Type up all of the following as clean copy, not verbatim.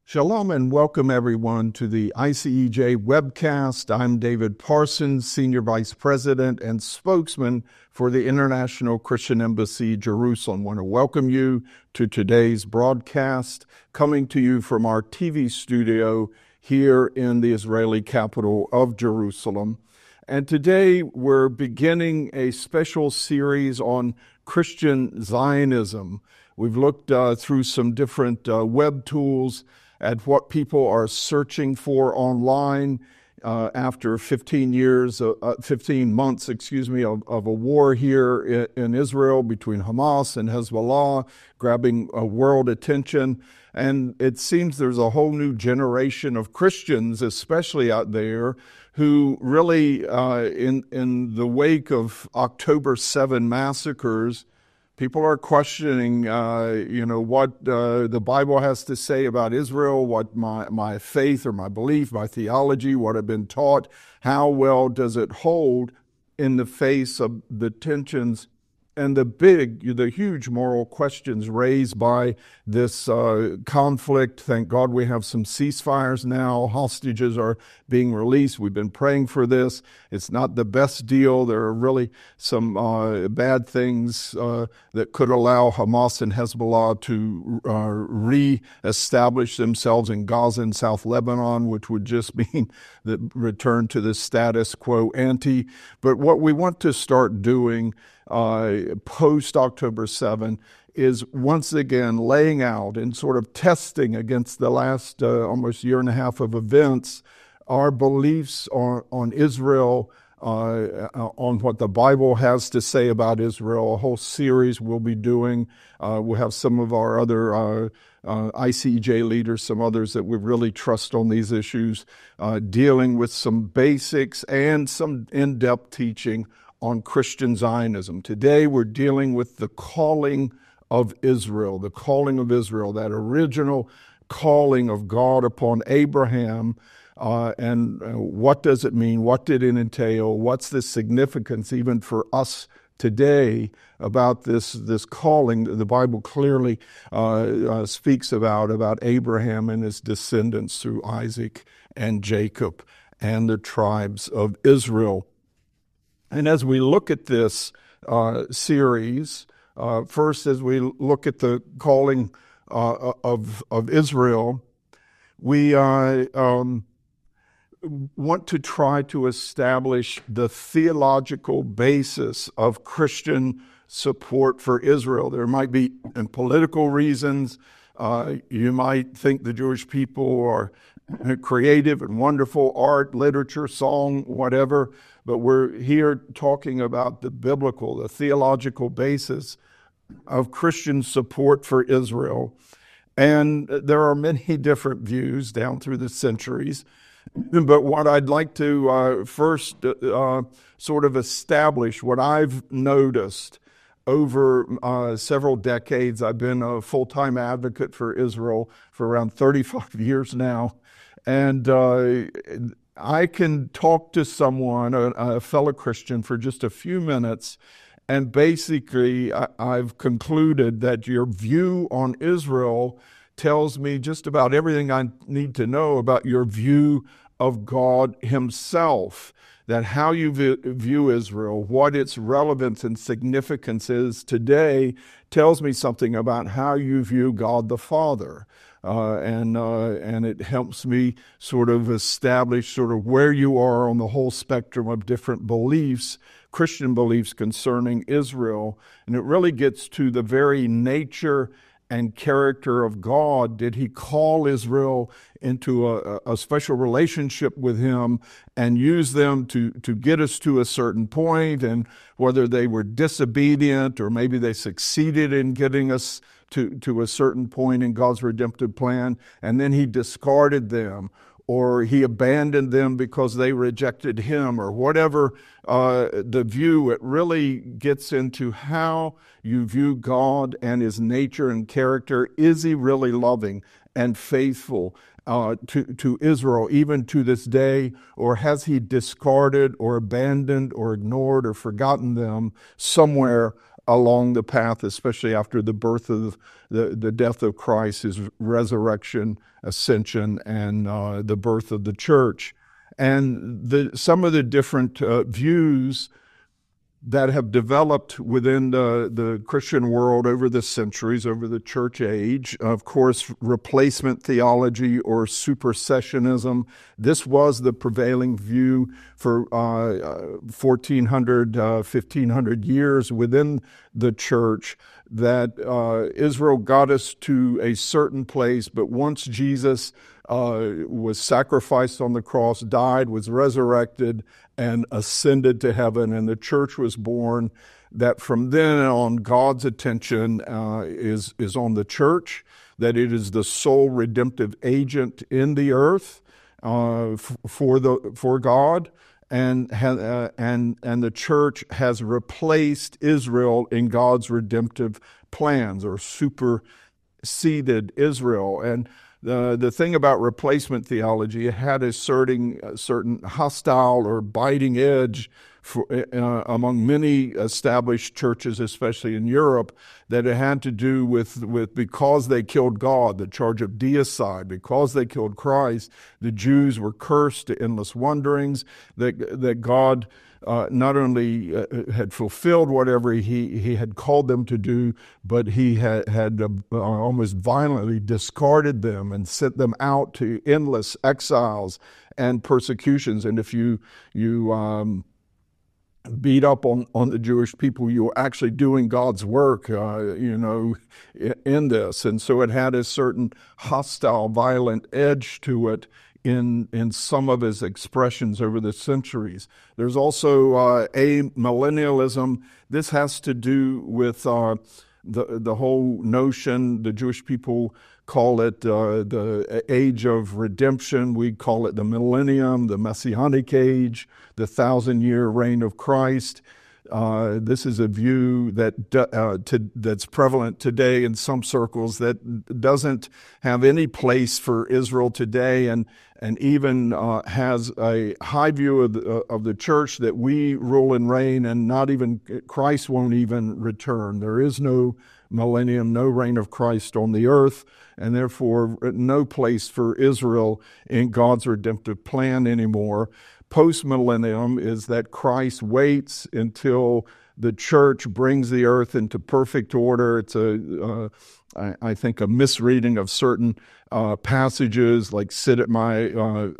Shalom and welcome everyone to the ICEJ webcast. I'm David Parsons, Senior Vice President and Spokesman for the International Christian Embassy, Jerusalem. I want to welcome you to today's broadcast, coming to you from our TV studio here in the Israeli capital of Jerusalem. And today we're beginning a special series on Christian Zionism. We've looked through some different web tools at what people are searching for online after 15 months, of a war here in Israel between Hamas and Hezbollah, grabbing world attention. And it seems there's a whole new generation of Christians, especially out there, who really, in the wake of October 7 massacres, people are questioning, what the Bible has to say about Israel, what my faith or my belief, my theology, what I've been taught, how well does it hold in the face of the tensions and the huge moral questions raised by this conflict. Thank God we have some ceasefires now. Hostages are being released. We've been praying for this. It's not the best deal. There are really some bad things that could allow Hamas and Hezbollah to re-establish themselves in Gaza and South Lebanon, which would just mean the return to the status quo ante. But what we want to start doing post-October 7 is once again laying out and sort of testing against the last almost year and a half of events our beliefs on Israel, on what the Bible has to say about Israel. A whole series we'll be doing. We'll have some of our other ICEJ leaders, some others that we really trust on these issues, dealing with some basics and some in-depth teaching on Christian Zionism. Today we're dealing with the calling of Israel, that original calling of God upon Abraham, and what does it mean? What did it entail? What's the significance even for us today about this calling that the Bible clearly speaks about Abraham and his descendants through Isaac and Jacob and the tribes of Israel. And as we look at this series, first as we look at the calling of Israel, we want to try to establish the theological basis of Christian support for Israel. There might be political reasons. You might think the Jewish people are creative and wonderful, art, literature, song, whatever. But we're here talking about the theological basis of Christian support for Israel. And there are many different views down through the centuries. But what I'd like to first sort of establish, what I've noticed over several decades. I've been a full-time advocate for Israel for around 35 years now. And I can talk to someone, a fellow Christian, for just a few minutes, and basically I've concluded that your view on Israel tells me just about everything I need to know about your view of God himself, that how you view Israel, what its relevance and significance is today, tells me something about how you view God the Father. And it helps me sort of establish sort of where you are on the whole spectrum of different beliefs, Christian beliefs concerning Israel. And it really gets to the very nature and character of God. Did he call Israel into a special relationship with him and use them to get us to a certain point? And whether they were disobedient or maybe they succeeded in getting us to a certain point in God's redemptive plan, and then he discarded them, or he abandoned them because they rejected him, or whatever the view, it really gets into how you view God and his nature and character. Is he really loving and faithful to Israel even to this day, or has he discarded or abandoned or ignored or forgotten them somewhere along the path, especially after the birth of the death of Christ, his resurrection, ascension, and the birth of the church. And some of the different views that have developed within the Christian world over the centuries, over the church age. Of course, replacement theology or supersessionism. This was the prevailing view for 1,400, 1,500 years within the church, that Israel got us to a certain place, but once Jesus was sacrificed on the cross, died, was resurrected, and ascended to heaven, and the church was born, that from then on God's attention is on the church, that it is the sole redemptive agent in the earth for God, and the church has replaced Israel in God's redemptive plans, or superseded Israel. And the thing about replacement theology, it had a certain hostile or biting edge among many established churches, especially in Europe, that it had to do with because they killed God, the charge of deicide, because they killed Christ, the Jews were cursed to endless wanderings, that God not only had fulfilled whatever he had called them to do, but he had almost violently discarded them and sent them out to endless exiles and persecutions. And if you beat up on the Jewish people, you were actually doing God's work, in this. And so it had a certain hostile, violent edge to it in some of his expressions over the centuries. There's also amillennialism. This has to do with the whole notion. The Jewish people call it the age of redemption. We call it the millennium, the messianic age, the 1,000-year reign of Christ. This is a view that's prevalent today in some circles, that doesn't have any place for Israel today, and even has a high view of the church, that we rule and reign, and not even Christ won't even return. There is no millennium, no reign of Christ on the earth, and therefore no place for Israel in God's redemptive plan anymore. Post-millennium is that Christ waits until the church brings the earth into perfect order. It's I think, a misreading of certain passages, like sit at my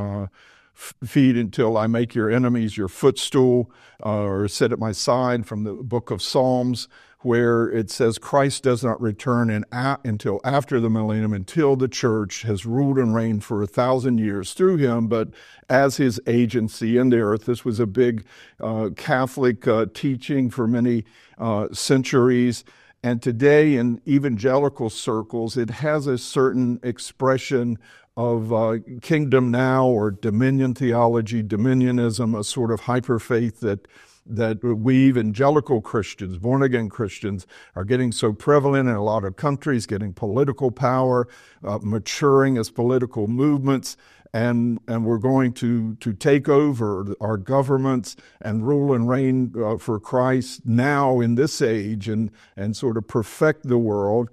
feet until I make your enemies your footstool, or sit at my side, from the book of Psalms, where it says Christ does not return until after the millennium, until the church has ruled and reigned for 1,000 years through him, but as his agency in the earth. This was a big Catholic teaching for many centuries. And today in evangelical circles, it has a certain expression of kingdom now, or dominion theology, dominionism, a sort of hyperfaith that we evangelical Christians, born-again Christians, are getting so prevalent in a lot of countries, getting political power, maturing as political movements, and we're going to take over our governments and rule and reign for Christ now in this age, and sort of perfect the world.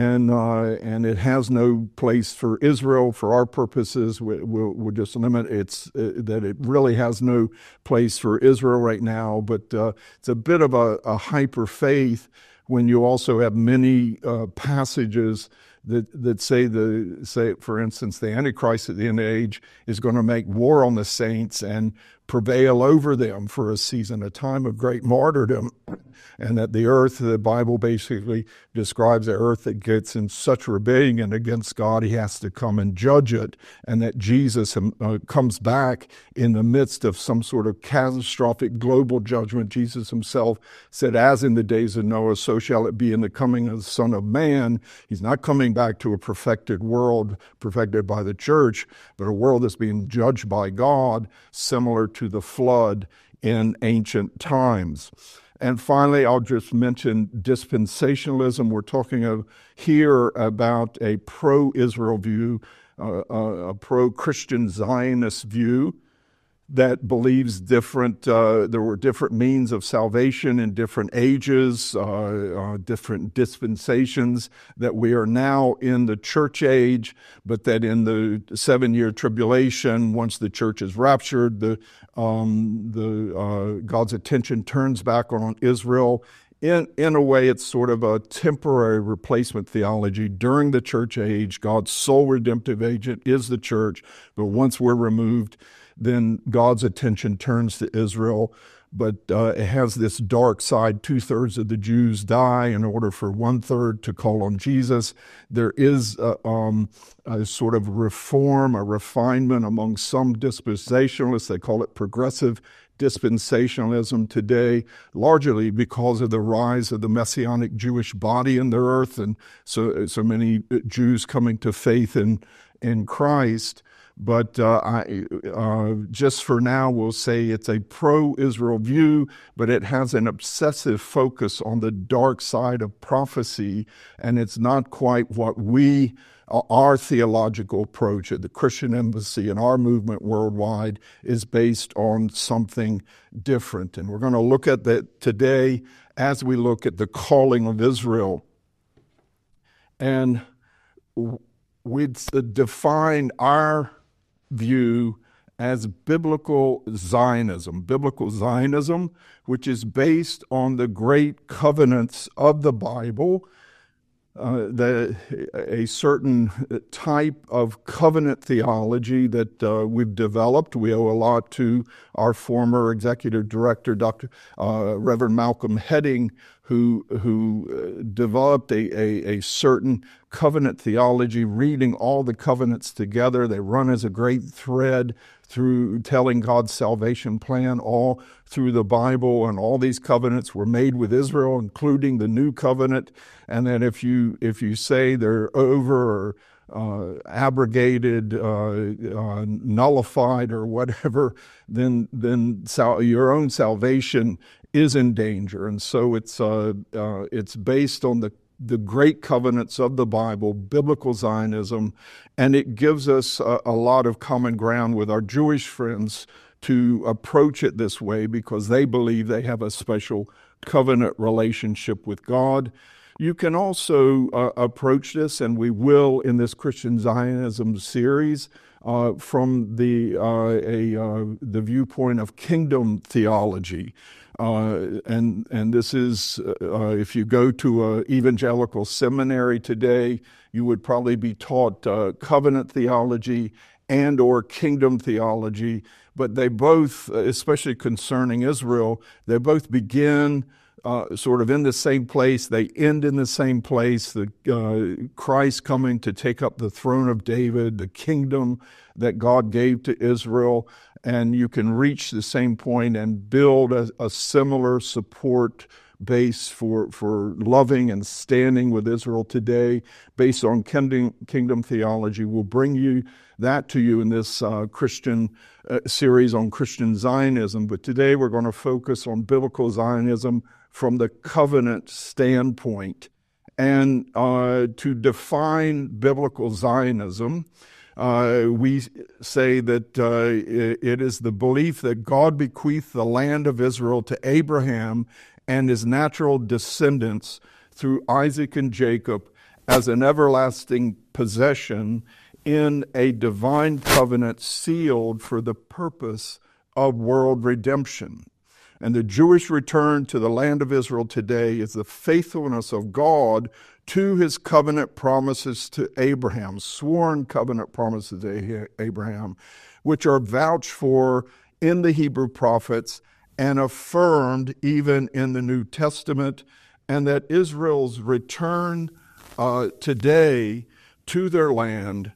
And it has no place for Israel. For our purposes, we'll just limit that it really has no place for Israel right now. But it's a bit of a hyper faith when you also have many passages that say, for instance, the Antichrist at the end of the age is going to make war on the saints and prevail over them for a season, a time of great martyrdom, and that the earth, the Bible basically describes the earth that gets in such rebellion against God, he has to come and judge it, and that Jesus comes back in the midst of some sort of catastrophic global judgment. Jesus himself said, as in the days of Noah, so shall it be in the coming of the Son of Man. He's not coming back to a perfected world, perfected by the church, but a world that's being judged by God, similar to the flood in ancient times. And finally, I'll just mention dispensationalism. We're talking here about a pro-Israel view, a pro-Christian Zionist view. that believes different, there were different means of salvation in different ages, different dispensations, that we are now in the church age, but that in the 7-year tribulation, once the church is raptured, God's attention turns back on Israel. In a way, it's sort of a temporary replacement theology. During the church age, God's sole redemptive agent is the church, but once we're removed, then God's attention turns to Israel. But it has this dark side. 2/3 of the Jews die in order for 1/3 to call on Jesus. There is a sort of reform, a refinement among some dispensationalists. They call it progressive dispensationalism today, largely because of the rise of the Messianic Jewish body in the earth, and so many Jews coming to faith in Christ. But just for now, we'll say it's a pro-Israel view, but it has an obsessive focus on the dark side of prophecy, and it's not quite what our theological approach at the Christian Embassy and our movement worldwide is based on something different. And we're going to look at that today as we look at the calling of Israel. And we'd define our view as biblical Zionism, which is based on the great covenants of the Bible, a certain type of covenant theology that we've developed. We owe a lot to our former executive director, Reverend Malcolm Hedding, who developed a certain covenant theology, reading all the covenants together. They run as a great thread through telling God's salvation plan all through the Bible, and all these covenants were made with Israel, including the new covenant. And then if you say they're over or abrogated, nullified, or whatever, then your own salvation is in danger. And so it's based on the great covenants of the Bible, biblical Zionism, and it gives us a lot of common ground with our Jewish friends to approach it this way, because they believe they have a special covenant relationship with God. You can also approach this, and we will in this Christian Zionism series, from the viewpoint of kingdom theology. And this is, if you go to an evangelical seminary today, you would probably be taught covenant theology and or kingdom theology, but they both, especially concerning Israel, they both begin sort of in the same place. They end in the same place. Christ coming to take up the throne of David, the kingdom that God gave to Israel, and you can reach the same point and build a similar support base for loving and standing with Israel today based on kingdom theology. We'll bring that to you in this Christian series on Christian Zionism. But today we're going to focus on biblical Zionism from the covenant standpoint. And to define biblical Zionism, we say that it is the belief that God bequeathed the land of Israel to Abraham and his natural descendants through Isaac and Jacob as an everlasting possession in a divine covenant sealed for the purpose of world redemption. And the Jewish return to the land of Israel today is the faithfulness of God to his covenant promises to Abraham, sworn covenant promises to Abraham, which are vouched for in the Hebrew prophets and affirmed even in the New Testament, and that Israel's return today to their land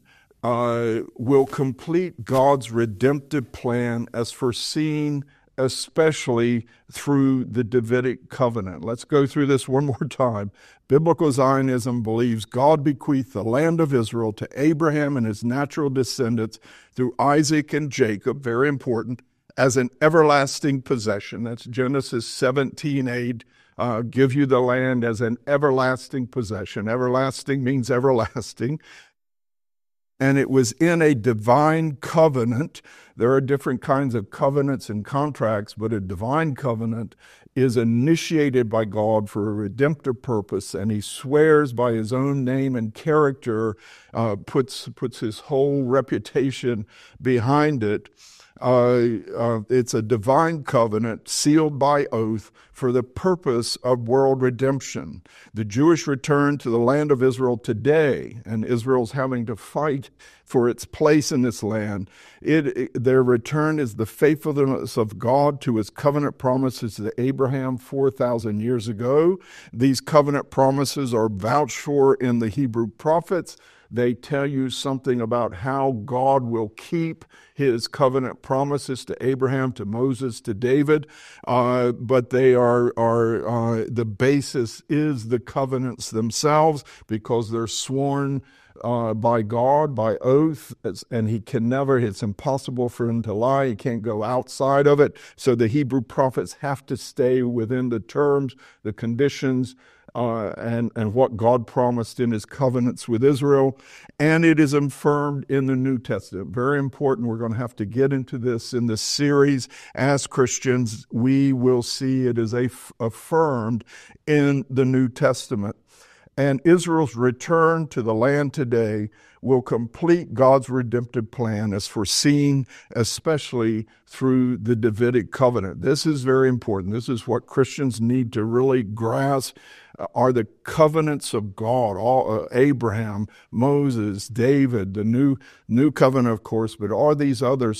will complete God's redemptive plan as foreseen, especially through the Davidic covenant. Let's go through this one more time. Biblical Zionism believes God bequeathed the land of Israel to Abraham and his natural descendants through Isaac and Jacob, very important, as an everlasting possession. That's Genesis 17:8. Give you the land as an everlasting possession. Everlasting means everlasting. and it was in a divine covenant. There are different kinds of covenants and contracts, but a divine covenant is initiated by God for a redemptive purpose, and he swears by his own name and character, puts his whole reputation behind it. It's a divine covenant sealed by oath for the purpose of world redemption. The Jewish return to the land of Israel today, and Israel's having to fight for its place in this land. Their return is the faithfulness of God to his covenant promises to Abraham 4,000 years ago. These covenant promises are vouched for in the Hebrew prophets. They tell you something about how God will keep his covenant promises to Abraham, to Moses, to David, but they are the basis is the covenants themselves, because they're sworn by God, by oath, and he can never, it's impossible for him to lie. He can't go outside of it. So the Hebrew prophets have to stay within the terms, the conditions, and what God promised in his covenants with Israel. And it is affirmed in the New Testament. Very important. We're going to have to get into this in this series. As Christians, we will see it is affirmed in the New Testament. And Israel's return to the land today will complete God's redemptive plan as foreseen, especially through the Davidic covenant. This is very important. This is what Christians need to really grasp, are the covenants of God, Abraham, Moses, David, the new covenant, of course, but are these other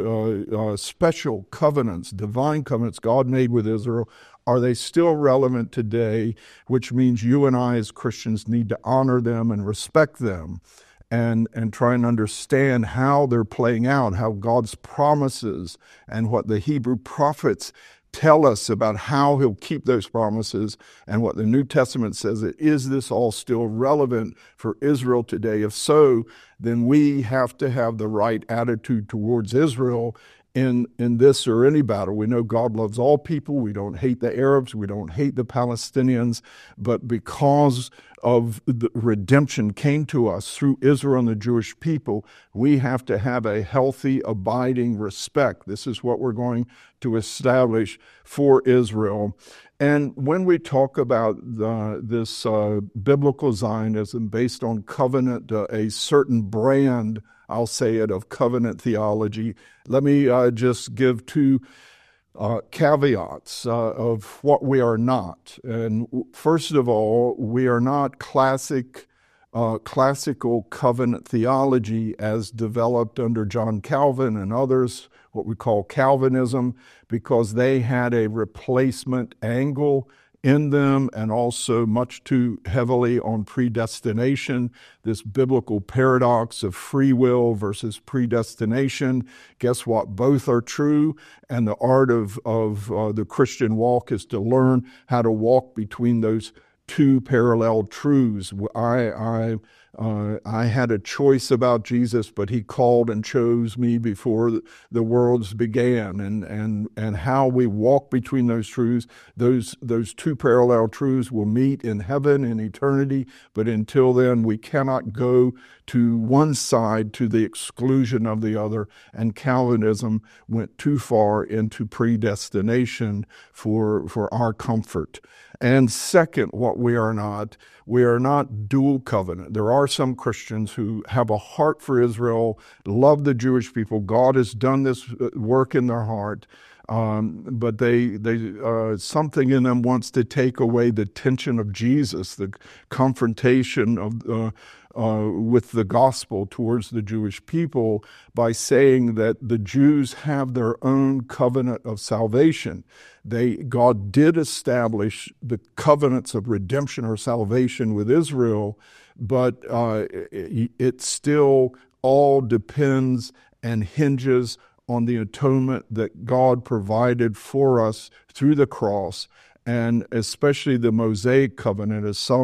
special covenants, divine covenants God made with Israel, are they still relevant today? Which means you and I as Christians need to honor them and respect them and try and understand how they're playing out, how God's promises and what the Hebrew prophets tell us about how he'll keep those promises, and what the New Testament says. Is this all still relevant for Israel today? If so, then we have to have the right attitude towards Israel in this or any battle. We know God loves all people. We don't hate the Arabs. We don't hate the Palestinians. But because of the redemption came to us through Israel and the Jewish people, we have to have a healthy, abiding respect. This is what we're going to establish for Israel. And when we talk about this biblical Zionism based on covenant, a certain brand, I'll say it, of covenant theology, let me just give two caveats of what we are not. And first of all, we are not classical covenant theology as developed under John Calvin and others, what we call Calvinism, because they had a replacement angle in them, and also much too heavily on predestination, this biblical paradox of free will versus predestination. Guess what? Both are true, and the art of the Christian walk is to learn how to walk between those two parallel truths. I had a choice about Jesus, but he called and chose me before the worlds began. And how we walk between those truths, those two parallel truths will meet in heaven in eternity. But until then, we cannot go to one side to the exclusion of the other. And Calvinism went too far into predestination for our comfort. And second, what we are not dual covenant. There are some Christians who have a heart for Israel, love the Jewish people. God has done this work in their heart, but they something in them wants to take away the tension of Jesus, the confrontation of with the gospel towards the Jewish people, by saying that the Jews have their own covenant of salvation. God did establish the covenants of redemption or salvation with Israel, but it still all depends and hinges on the atonement that God provided for us through the cross, and especially the Mosaic covenant, as some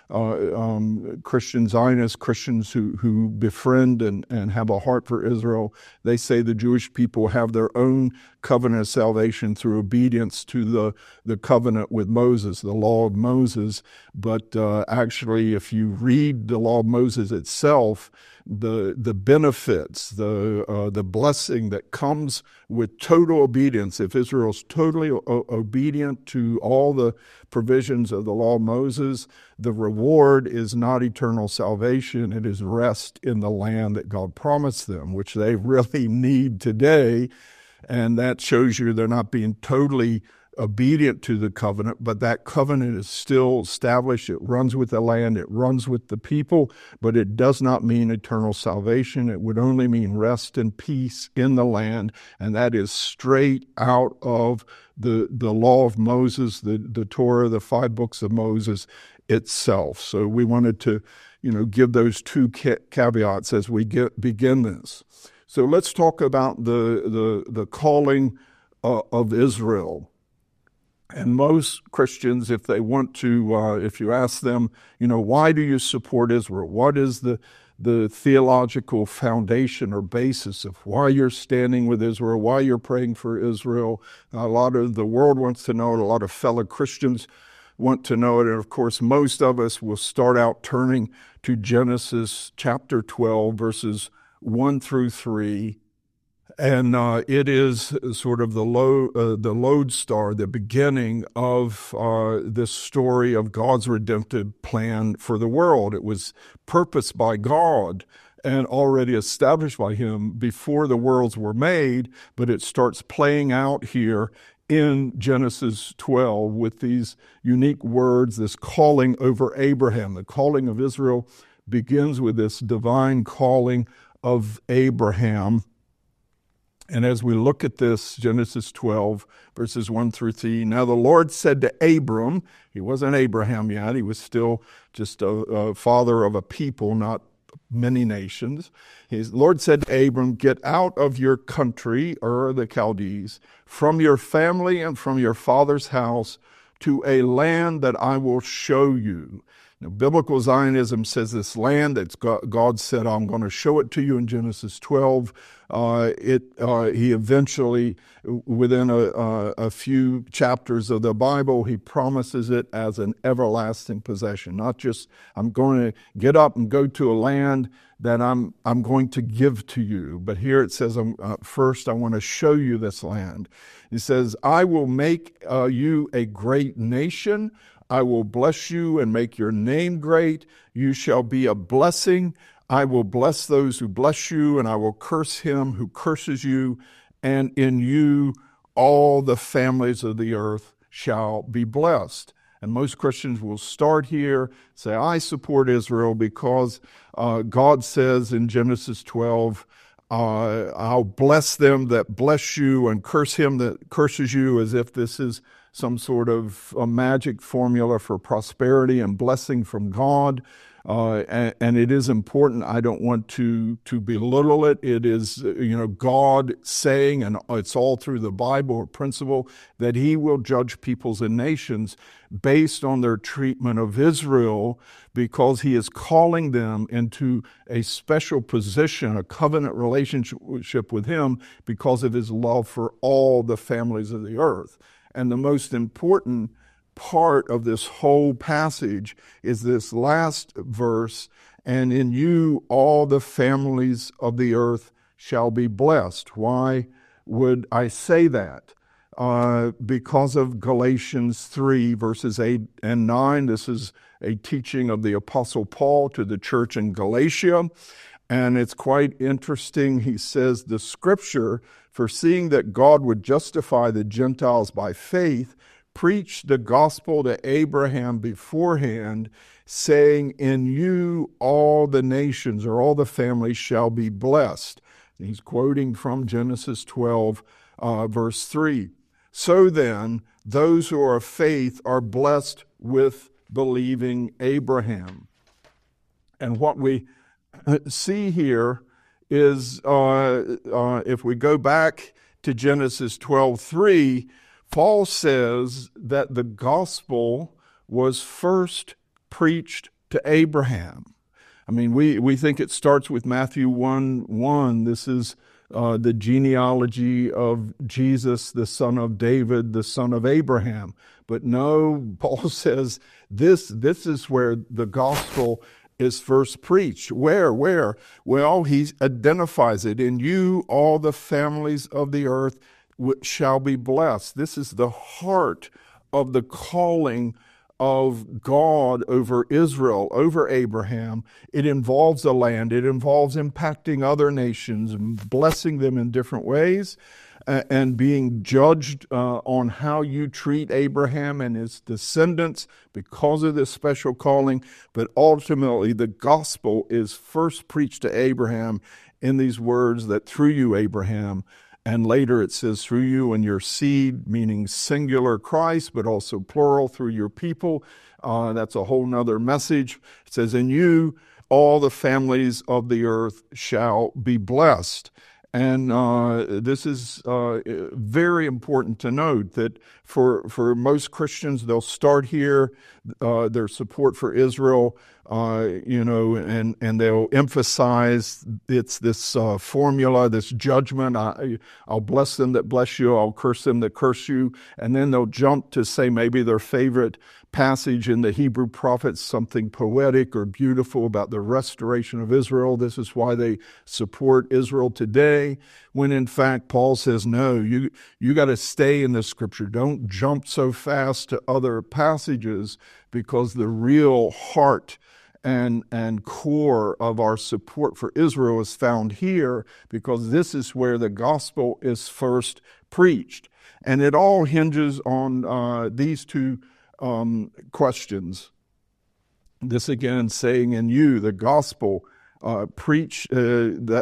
Christian Zionists, Christians who befriend and have a heart for Israel, they say the Jewish people have their own covenant of salvation through obedience to the covenant with Moses, the law of Moses. But actually, if you read the law of Moses itself, the benefits, the blessing that comes with total obedience, if Israel's totally obedient to all the provisions of the law of Moses, the reward is not eternal salvation. It is rest in the land that God promised them, which they really need today. And that shows you they're not being totally obedient to the covenant, but that covenant is still established. It runs with the land, it runs with the people, but it does not mean eternal salvation. It would only mean rest and peace in the land, and that is straight out of the law of Moses, the Torah, the 5 books of Moses itself. So we wanted to, give those two caveats as we begin this. So let's talk about the calling of Israel. And most Christians, if they want to, if you ask them, why do you support Israel? What is the theological foundation or basis of why you're standing with Israel, why you're praying for Israel? A lot of the world wants to know it. A lot of fellow Christians want to know it. And of course, most of us will start out turning to Genesis chapter 12, verses 1 through 3. And it is sort of the lodestar, the beginning of this story of God's redemptive plan for the world. It was purposed by God and already established by Him before the worlds were made, but it starts playing out here in Genesis 12 with these unique words, this calling over Abraham. The calling of Israel begins with this divine calling of Abraham. And as we look at this, Genesis 12, verses 1 through 3, now the Lord said to Abram, he wasn't Abraham yet, he was still just a father of a people, not many nations. His Lord said to Abram, get out of your country, Ur the Chaldees, from your family and from your father's house, to a land that I will show you. Now, biblical Zionism says this land that God said, I'm going to show it to you in Genesis 12. He eventually, within a few chapters of the Bible, he promises it as an everlasting possession. Not just, I'm going to get up and go to a land that I'm going to give to you. But here it says, first I want to show you this land. He says, I will make you a great nation. I will bless you and make your name great. You shall be a blessing. I will bless those who bless you, and I will curse him who curses you. And in you all the families of the earth shall be blessed. And most Christians will start here, say, I support Israel because God says in Genesis 12, I'll bless them that bless you and curse him that curses you, as if this is some sort of a magic formula for prosperity and blessing from God. And it is important. I don't want to belittle it. It is, God saying, and it's all through the Bible, a principle that he will judge peoples and nations based on their treatment of Israel, because he is calling them into a special position, a covenant relationship with him, because of his love for all the families of the earth. And the most important part of this whole passage is this last verse, and in you all the families of the earth shall be blessed. Why would I say that? Because of Galatians 3, verses 8 and 9. This is a teaching of the Apostle Paul to the church in Galatia. And it's quite interesting. He says, the scripture, foreseeing that God would justify the Gentiles by faith, preached the gospel to Abraham beforehand, saying, in you all the nations, or all the families, shall be blessed. He's quoting from Genesis 12, verse 3. So then, those who are of faith are blessed with believing Abraham. And what we see here is, if we go back to Genesis 12:3, Paul says that the gospel was first preached to Abraham. I mean, we think it starts with Matthew 1:1. This is the genealogy of Jesus, the son of David, the son of Abraham. But no, Paul says this is where the gospel is first preached. Where? Well, he identifies it. In you, all the families of the earth shall be blessed. This is the heart of the calling of God over Israel, over Abraham. It involves the land. It involves impacting other nations and blessing them in different ways, and being judged on how you treat Abraham and his descendants because of this special calling. But ultimately, the gospel is first preached to Abraham in these words that through you, Abraham, and later it says through you and your seed, meaning singular Christ, but also plural through your people. That's a whole nother message. It says, in you, all the families of the earth shall be blessed. And this is very important to note that for most Christians, they'll start here, their support for Israel, and they'll emphasize it's this formula, this judgment. I'll bless them that bless you, I'll curse them that curse you. And then they'll jump to say maybe their favorite passage in the Hebrew prophets, something poetic or beautiful about the restoration of Israel. This is why they support Israel today, when in fact Paul says, no, you got to stay in the scripture. Don't jump so fast to other passages, because the real heart and core of our support for Israel is found here, because this is where the gospel is first preached. And it all hinges on these two questions. This again saying in you, the gospel, preach the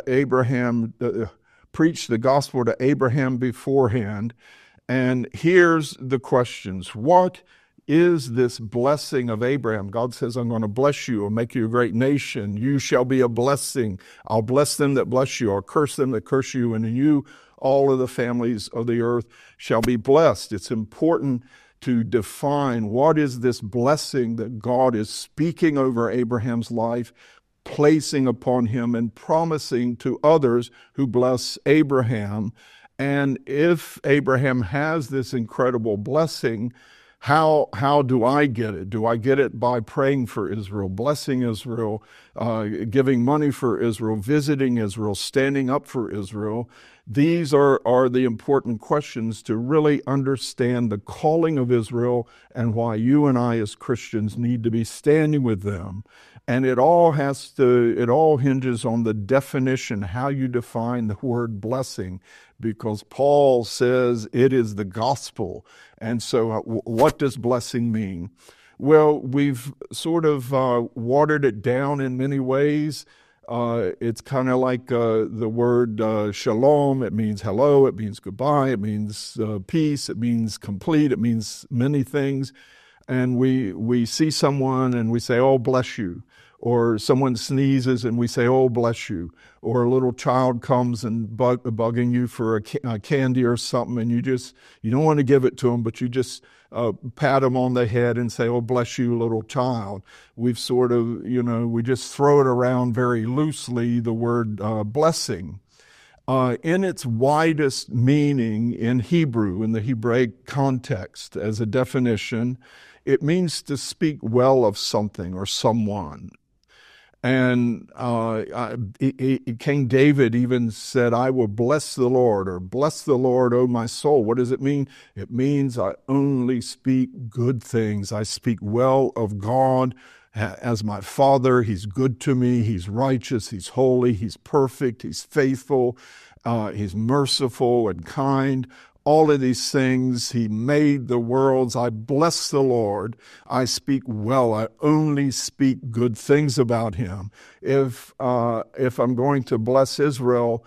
gospel to Abraham beforehand. And here's the questions. What is this blessing of Abraham? God says, I'm going to bless you. I'll make you a great nation. You shall be a blessing. I'll bless them that bless you. I'll curse them that curse you. And in you, all of the families of the earth shall be blessed. It's important to define what is this blessing that God is speaking over Abraham's life, placing upon him and promising to others who bless Abraham. And if Abraham has this incredible blessing, how do I get it? Do I get it by praying for Israel, blessing Israel, giving money for Israel, visiting Israel, standing up for Israel? These are the important questions to really understand the calling of Israel and why you and I as Christians need to be standing with them. And it all hinges on the definition, how you define the word blessing, because Paul says it is the gospel. And so what does blessing mean? Well, we've sort of watered it down in many ways. It's kind of like the word shalom. It means hello, it means goodbye, it means peace, it means complete, it means many things. And we see someone and we say, oh, bless you. Or someone sneezes and we say, oh, bless you. Or a little child comes and bugging you for a candy or something, and you don't want to give it to them, but you just pat them on the head and say, oh, bless you, little child. We've sort of, we just throw it around very loosely, the word blessing. In its widest meaning in Hebrew, in the Hebraic context, as a definition, it means to speak well of something or someone. And King David even said, I will bless the Lord, or bless the Lord, O my soul. What does it mean? It means I only speak good things. I speak well of God as my Father. He's good to me. He's righteous. He's holy. He's perfect. He's faithful. He's merciful and kind. All of these things, he made the worlds. I bless the Lord. I speak well. I only speak good things about him. If I'm going to bless Israel,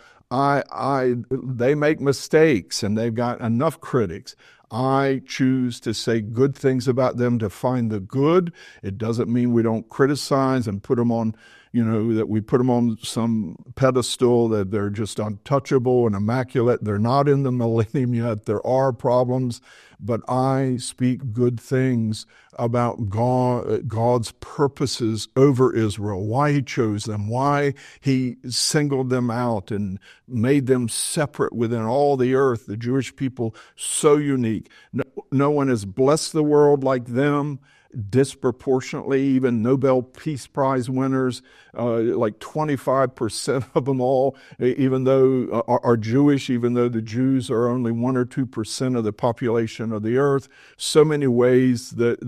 they make mistakes and they've got enough critics. I choose to say good things about them, to find the good. It doesn't mean we don't criticize and put them on, that we put them on some pedestal, that they're just untouchable and immaculate. They're not in the millennium yet. There are problems, but I speak good things about God's purposes over Israel, why he chose them, why he singled them out and made them separate within all the earth, the Jewish people, so unique. No one has blessed the world like them, disproportionately. Even Nobel Peace Prize winners, like 25% of them all, even though are Jewish, even though the Jews are only 1 or 2% of the population of the earth. So many ways that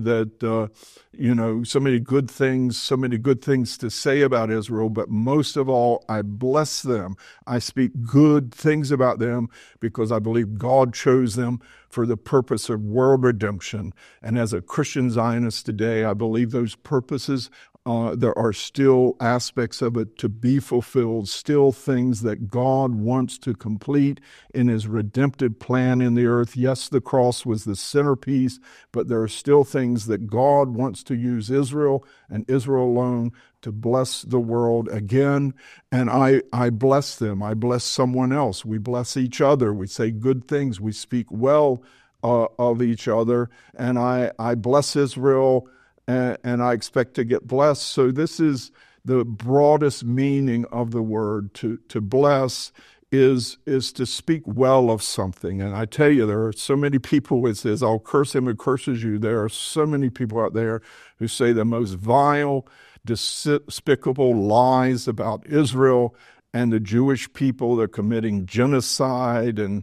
so many good things to say about Israel. But most of all, I bless them. I speak good things about them because I believe God chose them for the purpose of world redemption. And as a Christian Zionist today, I believe those purposes, there are still aspects of it to be fulfilled, still things that God wants to complete in his redemptive plan in the earth. Yes, the cross was the centerpiece, but there are still things that God wants to use Israel and Israel alone to bless the world again. And I bless them. I bless someone else. We bless each other. We say good things. We speak well of each other. And I bless Israel, and I expect to get blessed. So this is the broadest meaning of the word. To bless is to speak well of something. And I tell you, there are so many people, it says, I'll curse him who curses you. There are so many people out there who say the most vile, despicable lies about Israel and the Jewish people. They're committing genocide and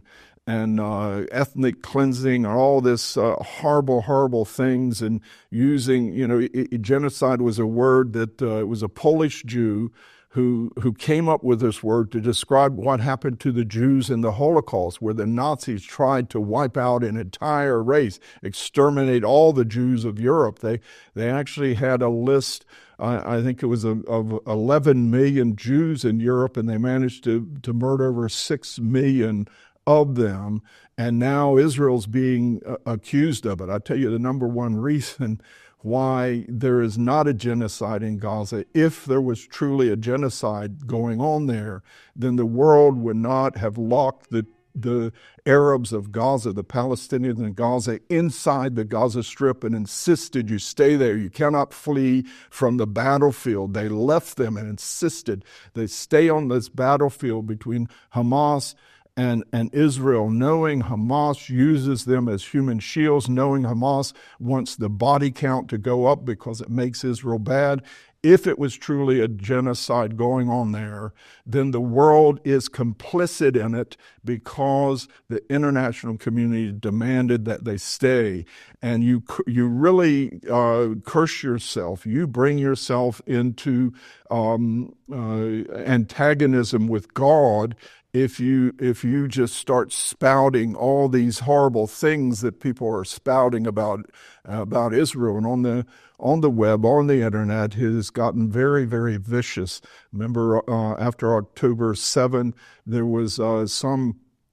ethnic cleansing, and all this horrible things, and using, genocide was a word that it was a Polish Jew who came up with this word to describe what happened to the Jews in the Holocaust, where the Nazis tried to wipe out an entire race, exterminate all the Jews of Europe. They actually had a list, I think it was of 11 million Jews in Europe, and they managed to murder over 6 million of them. And now Israel's being accused of it. I tell you, the number one reason why there is not a genocide in Gaza, if there was truly a genocide going on there, then the world would not have locked the Arabs of Gaza, the Palestinians in Gaza, inside the Gaza Strip and insisted you stay there. You cannot flee from the battlefield. They left them and insisted they stay on this battlefield between Hamas and Israel, knowing Hamas uses them as human shields, knowing Hamas wants the body count to go up because it makes Israel bad. If it was truly a genocide going on there, then the world is complicit in it because the international community demanded that they stay. And you really curse yourself. You bring yourself into antagonism with God if you just start spouting all these horrible things that people are spouting about Israel. And on the web, on the internet, it has gotten very, very vicious. Remember, after October 7, there was some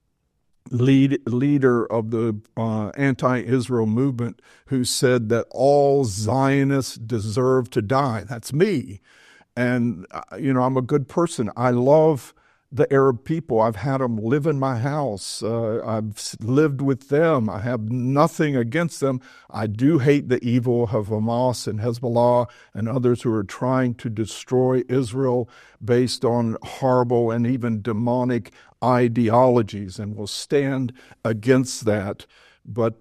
leader of the anti-Israel movement who said that all Zionists deserve to die. That's me. And, I'm a good person. I love the Arab people. I've had them live in my house. I've lived with them. I have nothing against them. I do hate the evil of Hamas and Hezbollah and others who are trying to destroy Israel based on horrible and even demonic ideologies, and will stand against that. But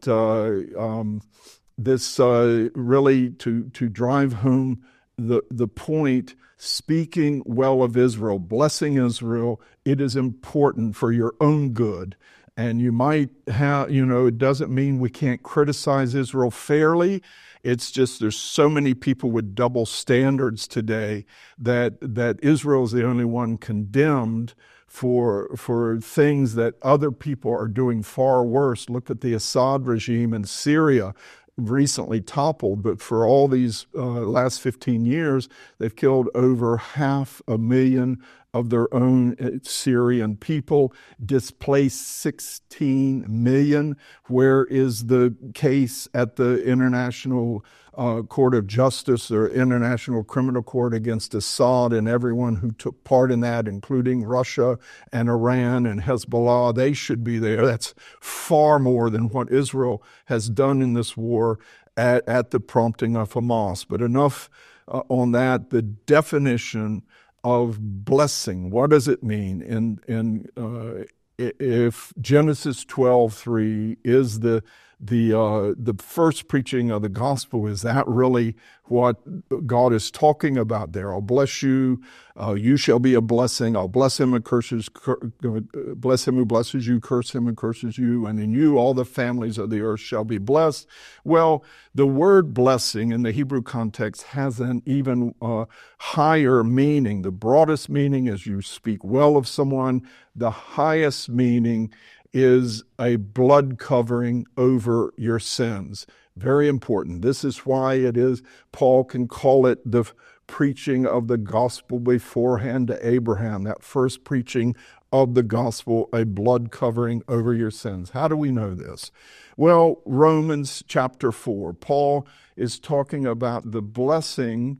this really to drive home the point, speaking well of Israel, blessing Israel, it is important for your own good. And you might have, it doesn't mean we can't criticize Israel fairly. It's just there's so many people with double standards today that Israel is the only one condemned for things that other people are doing far worse. Look at the Assad regime in Syria, recently toppled, but for all these last 15 years, they've killed over 500,000 of their own Syrian people, displaced 16 million. Where is the case at the International Court of Justice or International Criminal Court against Assad and everyone who took part in that, including Russia and Iran and Hezbollah? They should be there. That's far more than what Israel has done in this war at the prompting of Hamas. But enough on that. The definition of blessing, what does it mean? If Genesis 12:3 is the first preaching of the gospel, is that really what God is talking about there? I'll bless you. You shall be a blessing. I'll bless him and bless him who blesses you, curse him and curses you. And in you, all the families of the earth shall be blessed. Well, the word blessing in the Hebrew context has an even higher meaning. The broadest meaning is you speak well of someone. The highest meaning is a blood covering over your sins. Very important. This is why it is, Paul can call it the preaching of the gospel beforehand to Abraham, that first preaching of the gospel, a blood covering over your sins. How do we know this? Well, Romans chapter 4, Paul is talking about the blessing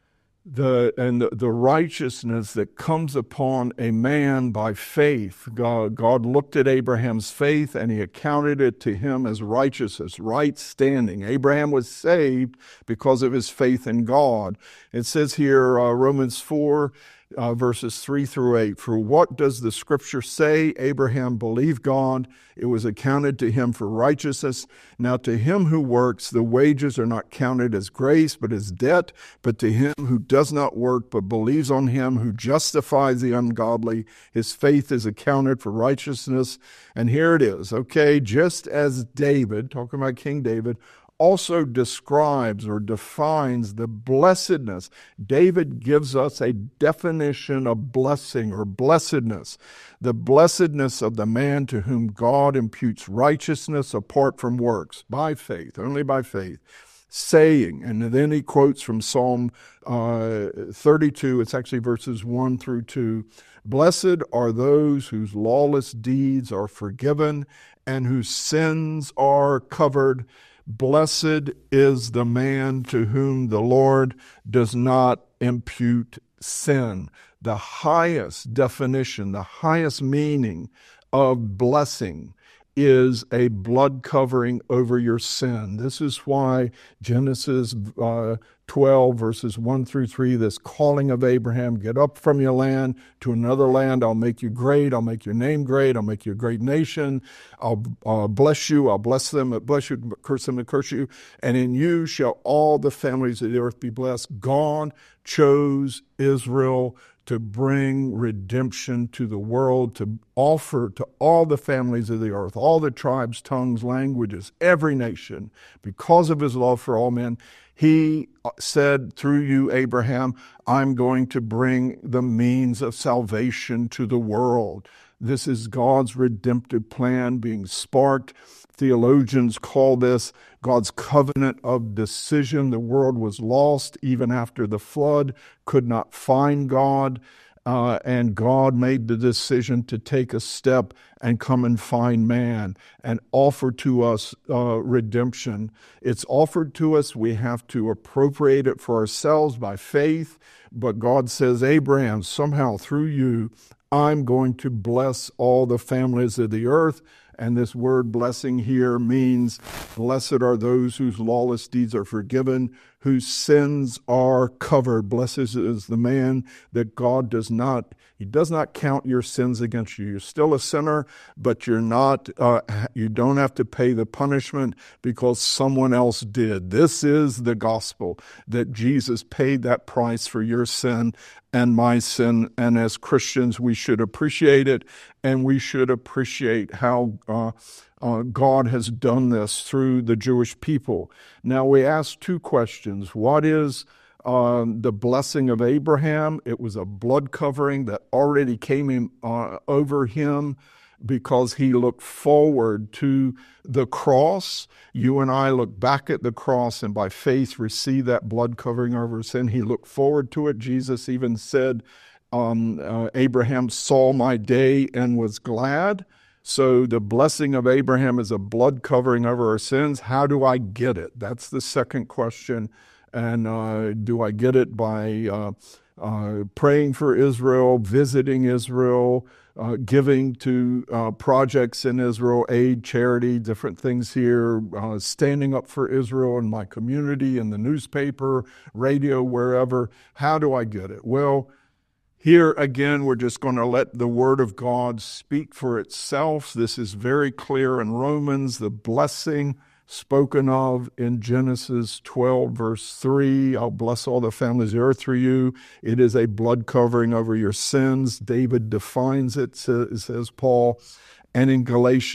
the righteousness that comes upon a man by faith. God looked at Abraham's faith and he accounted it to him as righteousness, right standing. Abraham was saved because of his faith in God. It says here, Romans 4, verses 3-8, for what does the scripture say? Abraham believed God. It was accounted to him for righteousness. Now to him who works, the wages are not counted as grace, but as debt. But to him who does not work, but believes on him who justifies the ungodly, his faith is accounted for righteousness. And here it is, okay, just as David, talking about King David, also describes or defines the blessedness. David gives us a definition of blessing or blessedness. The blessedness of the man to whom God imputes righteousness apart from works, by faith, only by faith, saying, and then he quotes from Psalm 32, it's actually verses 1-2, blessed are those whose lawless deeds are forgiven and whose sins are covered. Blessed is the man to whom the Lord does not impute sin. The highest definition, the highest meaning of blessing is a blood covering over your sin. This is why Genesis 12, verses 1-3, this calling of Abraham, get up from your land to another land. I'll make you great. I'll make your name great. I'll make you a great nation. I'll bless you. I'll bless them, bless you, curse them, and curse you. And in you shall all the families of the earth be blessed. God chose Israel to bring redemption to the world, to offer to all the families of the earth, all the tribes, tongues, languages, every nation, because of his love for all men. He said through you, Abraham, I'm going to bring the means of salvation to the world. This is God's redemptive plan being sparked. Theologians call this God's covenant of decision. The world was lost even after the flood, could not find God, and God made the decision to take a step and come and find man and offer to us redemption. It's offered to us. We have to appropriate it for ourselves by faith. But God says, Abraham, somehow through you, I'm going to bless all the families of the earth. And this word blessing here means blessed are those whose lawless deeds are forgiven, whose sins are covered. Blessed is the man that God does not count your sins against you. You're still a sinner, but you're not, you don't have to pay the punishment because someone else did. This is the gospel, that Jesus paid that price for your sin and my sin. And as Christians, we should appreciate it, and we should appreciate how God has done this through the Jewish people. Now we ask two questions. What is the blessing of Abraham? It was a blood covering that already came over him because he looked forward to the cross. You and I look back at the cross and by faith receive that blood covering over sin. He looked forward to it. Jesus even said, Abraham saw my day and was glad. So the blessing of Abraham is a blood covering over our sins. How do I get it? That's the second question. And do I get it by praying for Israel, visiting Israel, giving to projects in Israel, aid, charity, different things here, standing up for Israel in my community, in the newspaper, radio, wherever? How do I get it? Well, here again, we're just going to let the Word of God speak for itself. This is very clear in Romans, the blessing spoken of in Genesis 12, verse 3. I'll bless all the families of the earth through you. It is a blood covering over your sins. David defines it, says Paul. And in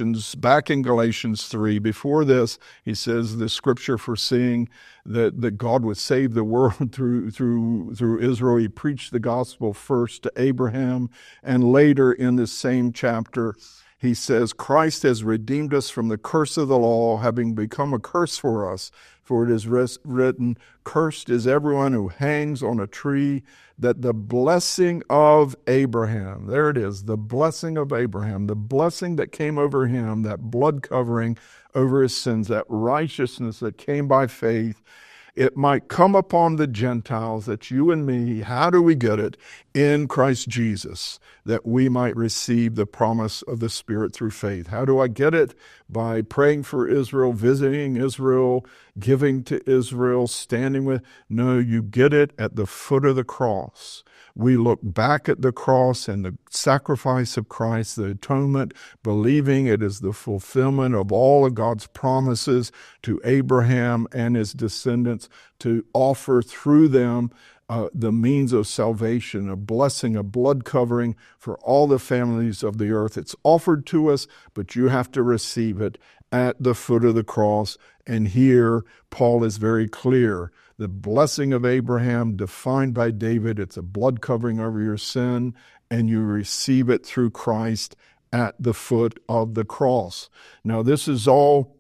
back in Galatians 3, before this, he says the scripture foreseeing that God would save the world through Israel. He preached the gospel first to Abraham, and later in this same chapter, he says, Christ has redeemed us from the curse of the law, having become a curse for us. For it is written, cursed is everyone who hangs on a tree, that the blessing of Abraham, there it is, the blessing of Abraham, the blessing that came over him, that blood covering over his sins, that righteousness that came by faith, it might come upon the Gentiles, that you and me, how do we get it? In Christ Jesus, that we might receive the promise of the Spirit through faith. How do I get it? By praying for Israel, visiting Israel, giving to Israel, standing with. No, you get it at the foot of the cross. We look back at the cross and the sacrifice of Christ, the atonement, believing it is the fulfillment of all of God's promises to Abraham and his descendants, to offer through them the means of salvation, a blessing, a blood covering for all the families of the earth. It's offered to us, but you have to receive it at the foot of the cross. And here, Paul is very clear. The blessing of Abraham, defined by David, it's a blood covering over your sin, and you receive it through Christ at the foot of the cross. Now, this is all,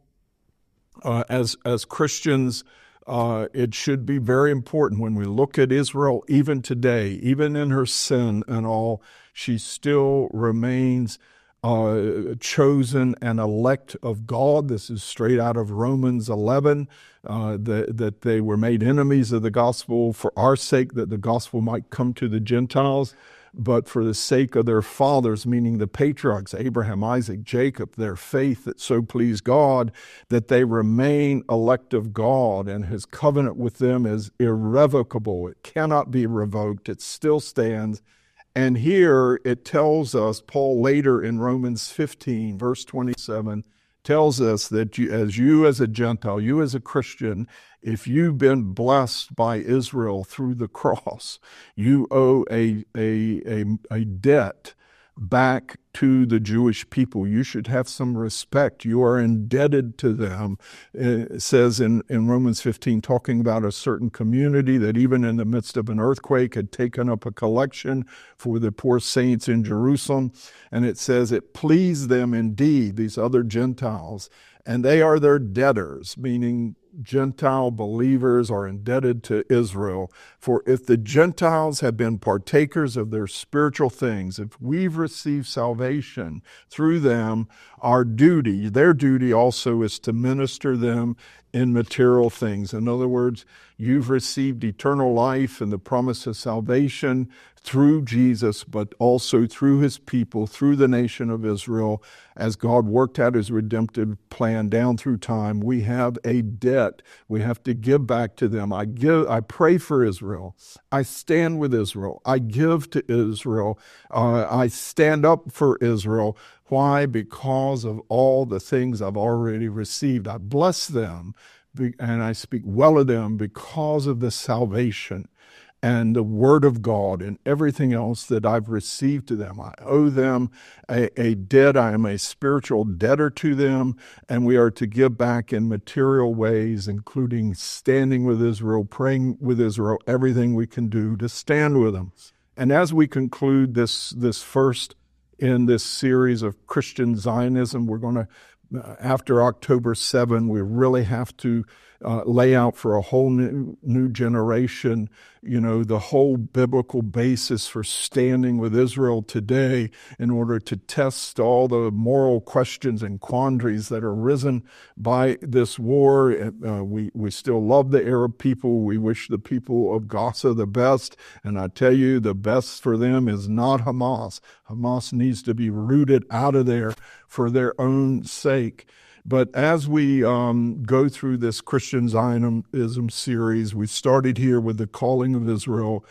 as Christians, it should be very important when we look at Israel, even today, even in her sin and all, she still remains chosen and elect of God. This is straight out of Romans 11, that they were made enemies of the gospel for our sake, that the gospel might come to the Gentiles, but for the sake of their fathers, meaning the patriarchs, Abraham, Isaac, Jacob, their faith that so pleased God, that they remain elect of God, and his covenant with them is irrevocable. It cannot be revoked. It still stands. And here it tells us, Paul later in Romans 15, verse 27, tells us that you as a Gentile, you as a Christian, if you've been blessed by Israel through the cross, you owe a debt back to the Jewish people. You should have some respect. You are indebted to them. It says in Romans 15, talking about a certain community that even in the midst of an earthquake had taken up a collection for the poor saints in Jerusalem. And it says it pleased them indeed, these other Gentiles, and they are their debtors, meaning Gentile believers are indebted to Israel. For if the Gentiles have been partakers of their spiritual things, if we've received salvation through them, their duty also is to minister them in material things. In other words, you've received eternal life and the promise of salvation through Jesus, but also through his people, through the nation of Israel. As God worked out his redemptive plan down through time, we have a debt we have to give back to them. I pray for Israel. I stand with Israel. I give to Israel. I stand up for Israel. Why? Because of all the things I've already received. I bless them and I speak well of them because of the salvation and the Word of God and everything else that I've received to them. I owe them a debt. I am a spiritual debtor to them, and we are to give back in material ways, including standing with Israel, praying with Israel, everything we can do to stand with them. And as we conclude this first in this series of Christian Zionism, we're going to after October 7, we really have to lay out for a whole new generation, the whole biblical basis for standing with Israel today in order to test all the moral questions and quandaries that are risen by this war. We still love the Arab people. We wish the people of Gaza the best. And I tell you, the best for them is not Hamas. Hamas needs to be rooted out of there for their own sake. But as we go through this Christian Zionism series, we started here with the calling of Israel.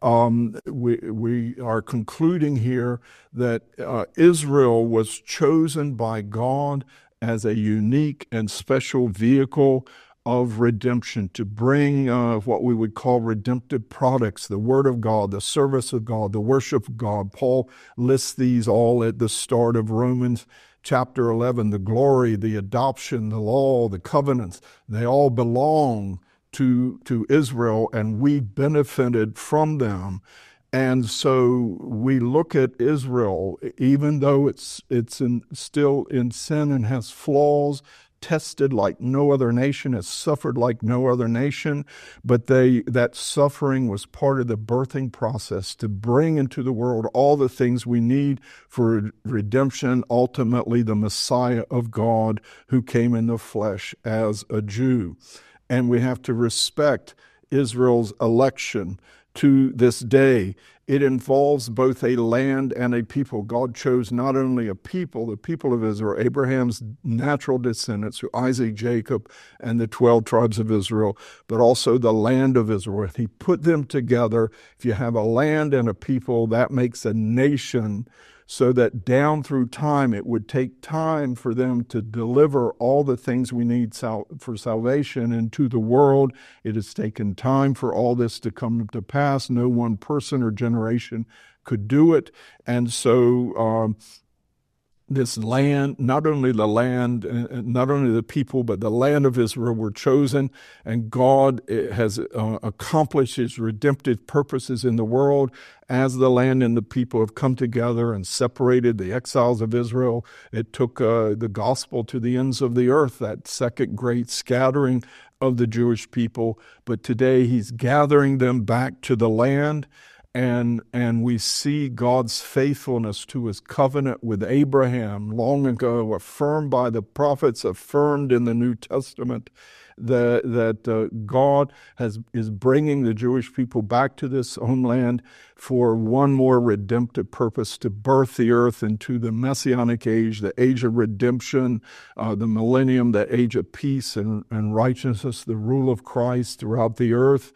We are concluding here that Israel was chosen by God as a unique and special vehicle of redemption to bring what we would call redemptive products, the Word of God, the service of God, the worship of God. Paul lists these all at the start of Romans chapter 11, the glory, the adoption, the law, the covenants, they all belong to Israel, and we benefited from them. And so we look at Israel, even though it's still in sin and has flaws, tested like no other nation, has suffered like no other nation, but that suffering was part of the birthing process to bring into the world all the things we need for redemption, ultimately the Messiah of God who came in the flesh as a Jew. And we have to respect Israel's election to this day. It involves both a land and a people. God chose not only a people, the people of Israel, Abraham's natural descendants, through Isaac, Jacob, and the 12 tribes of Israel, but also the land of Israel. He put them together. If you have a land and a people, that makes a nation, so that down through time, it would take time for them to deliver all the things we need for salvation into the world. It has taken time for all this to come to pass. No one person or generation could do it. And so this land, not only the people, but the land of Israel were chosen, and God has accomplished his redemptive purposes in the world as the land and the people have come together and separated the exiles of Israel. It took the gospel to the ends of the earth, that second great scattering of the Jewish people. But today he's gathering them back to the land. And we see God's faithfulness to his covenant with Abraham long ago, affirmed by the prophets, affirmed in the New Testament, that God is bringing the Jewish people back to this homeland for one more redemptive purpose, to birth the earth into the Messianic age, the age of redemption, the millennium, the age of peace and righteousness, the rule of Christ throughout the earth.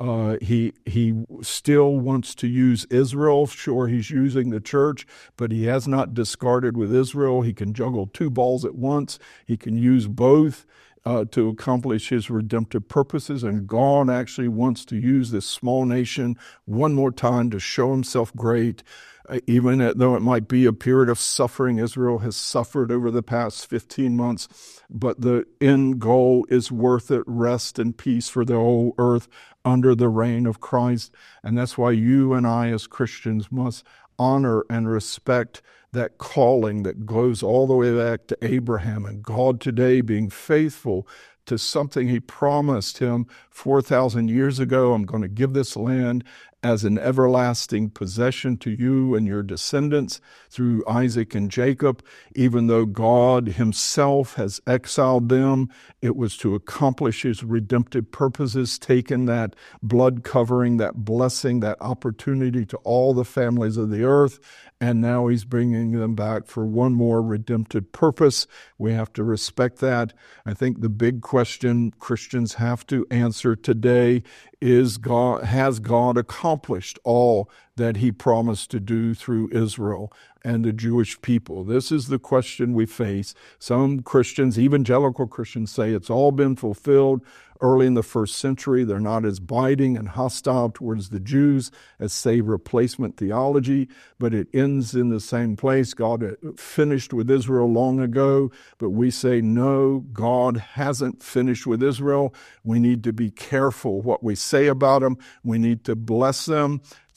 He still wants to use Israel. Sure, he's using the church, but he has not discarded with Israel. He can juggle two balls at once. He can use both to accomplish his redemptive purposes. And God actually wants to use this small nation one more time to show himself great. Even though it might be a period of suffering, Israel has suffered over the past 15 months, but the end goal is worth it, rest and peace for the whole earth under the reign of Christ. And that's why you and I as Christians must honor and respect that calling that goes all the way back to Abraham, and God today being faithful to something he promised him 4,000 years ago. I'm going to give this land as an everlasting possession to you and your descendants through Isaac and Jacob. Even though God himself has exiled them, it was to accomplish his redemptive purposes, taken that blood covering, that blessing, that opportunity to all the families of the earth. And now he's bringing them back for one more redemptive purpose. We have to respect that. I think the big question Christians have to answer today is, has God accomplished all that he promised to do through Israel and the Jewish people? This is the question we face. Some Christians, evangelical Christians, say it's all been fulfilled early in the first century. They're not as biting and hostile towards the Jews as, say, replacement theology, but it ends in the same place. God finished with Israel long ago, but we say, no, God hasn't finished with Israel. We need to be careful what we say about them. We need to bless them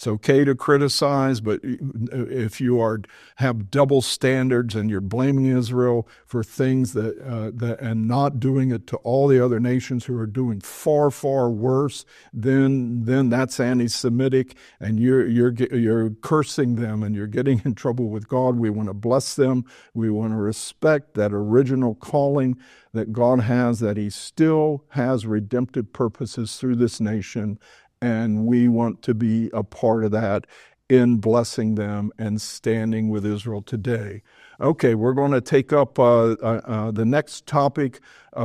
It's okay to criticize, but if you have double standards and you're blaming Israel for things and not doing it to all the other nations who are doing far, far worse, then that's anti-Semitic, and you're cursing them, and you're getting in trouble with God. We want to bless them. We want to respect that original calling that God has, that He still has redemptive purposes through this nation. And we want to be a part of that in blessing them and standing with Israel today. Okay, we're going to take up the next topic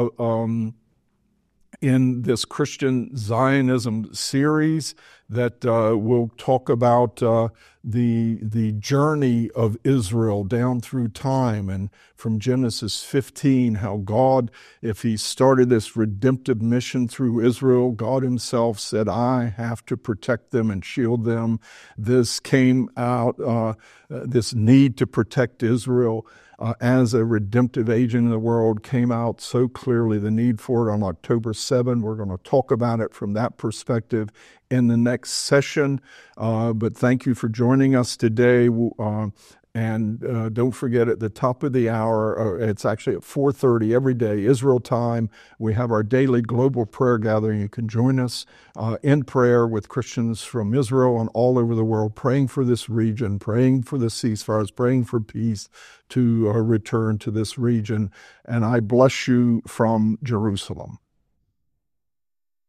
in this Christian Zionism series that will talk about the journey of Israel down through time, and from Genesis 15, how God, if He started this redemptive mission through Israel, God Himself said, I have to protect them and shield them. This came out, this need to protect Israel as a redemptive agent in the world came out so clearly, the need for it on October 7. We're going to talk about it from that perspective in the next session. But thank you for joining us today. And don't forget, at the top of the hour, it's actually at 4:30 every day, Israel time, we have our daily global prayer gathering. You can join us in prayer with Christians from Israel and all over the world, praying for this region, praying for the ceasefires, praying for peace to return to this region. And I bless you from Jerusalem.